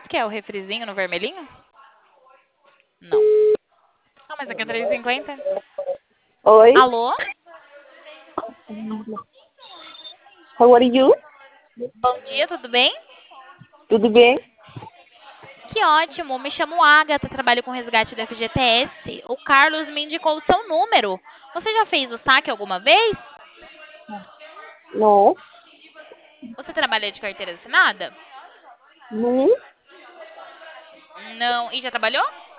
que é? O refrizinho no vermelhinho? Não. Não, mas aqui é 3,50. Oi, Alô? how are you? Bom dia, tudo bem? Tudo bem? Que ótimo, me chamo Agatha, trabalho com resgate do FGTS. O Carlos me indicou o seu número. Você já fez o saque alguma vez? Não, Você trabalha de carteira assinada? não, Não. E já trabalhou?